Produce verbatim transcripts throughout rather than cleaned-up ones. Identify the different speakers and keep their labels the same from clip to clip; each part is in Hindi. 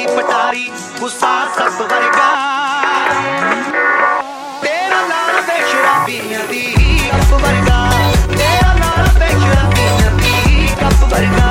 Speaker 1: पटारी गुस्सा सब वर्गा तेरा लाल वे शराबियां दी कप वर्गा तेरा लाल वे शराबियां दी कप वर्गा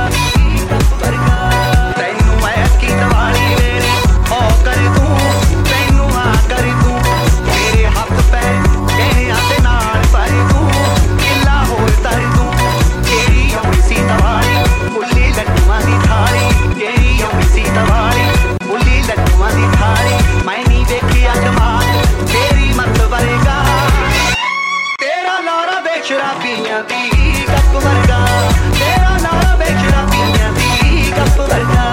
Speaker 1: तैनू मैं की दवाली वेले ओ कर दूं तैनू आ कर दूं तेरे हक पैर कहने आते नाल भर दूं किला होर तर दूं तेरी अपनी सी दवाली बुल्ली लड्डुआं दी थाली तेरी अपनी सी दवाली बुल्ली लड्डुआं दी थाली मैं नहीं देखिया कमाल तेरी मत वरेगा तेरा लारा वे शराबियां दी कप वर्गा तेरा लारा वे शराबियां दी कप वर्गा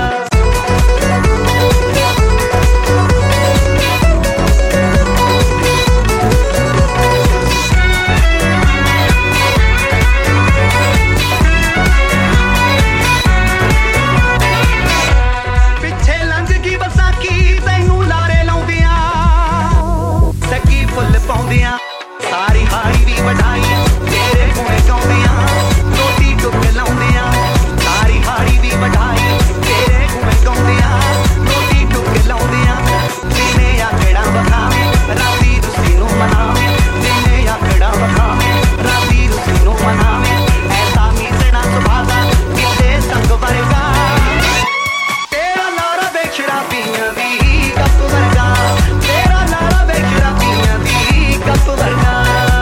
Speaker 1: सारी हाड़ी भी बढ़ाई तेरे गुणे गाउंदियां रोटी टुक लाउंदियां सारी हाड़ी भी बढ़ाई तेरे गुणे गाउंदियां रोटी टुक लाउंदियां दिने आखड़ा वखावे राती रुसी नूं मनावे दिने आखड़ा वखावे राती रुसी नूं मनावे ऐसा मीसना सुभादा किते संग वर्गा तेरा लारा वे शराबियां दी कप वर्गा तेरा लारा वे शराबियां दी कप वर्गा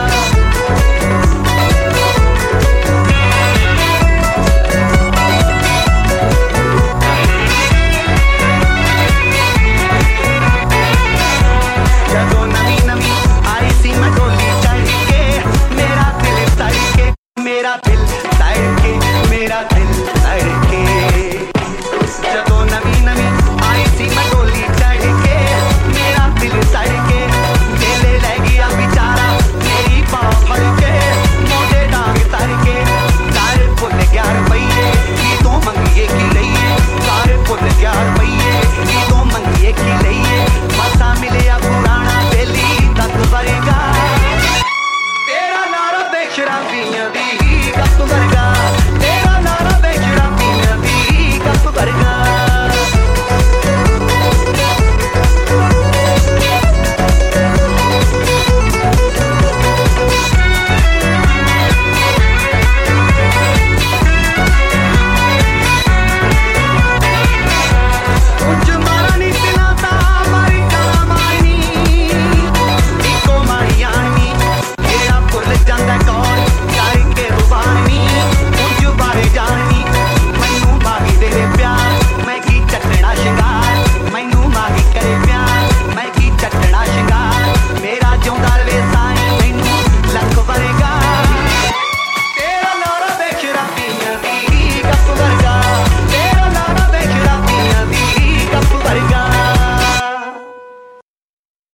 Speaker 1: मेरा दिल तड़के मेरा दिल तड़के जदों नवी नवी आई सी मैं डोली चढ़ के मेरा दिल तड़के मेले रह गया बेचारा मेरी बाह फड़ के मोटे डांग तड़के कार भुल गया रुपये की तो मंगिए की लइए कार भुल गया रुपये की तो मंगिए की लइए मसा मिलिया पुराना बेली तक वरेगा तेरा लारा वे शराबियां दी कप वर्गा